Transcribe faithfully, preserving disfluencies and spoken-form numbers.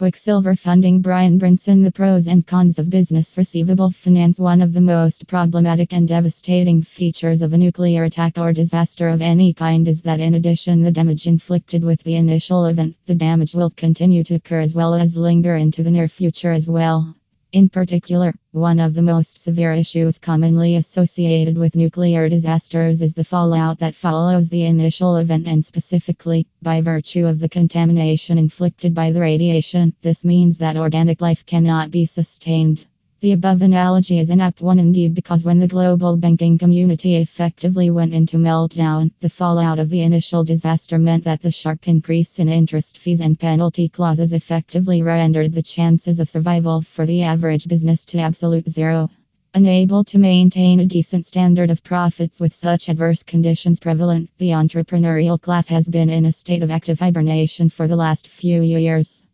Quicksilver funding. Brian Brinson. The pros and cons of business receivable finance. One of the most problematic and devastating features of a nuclear attack or disaster of any kind is that in addition the damage inflicted with the initial event, the damage will continue to occur as well as linger into the near future as well. In particular, one of the most severe issues commonly associated with nuclear disasters is the fallout that follows the initial event, and specifically, by virtue of the contamination inflicted by the radiation. This means that organic life cannot be sustained. The above analogy is an apt one indeed, because when the global banking community effectively went into meltdown, the fallout of the initial disaster meant that the sharp increase in interest fees and penalty clauses effectively rendered the chances of survival for the average business to absolute zero. Unable to maintain a decent standard of profits with such adverse conditions prevalent, the entrepreneurial class has been in a state of active hibernation for the last few years.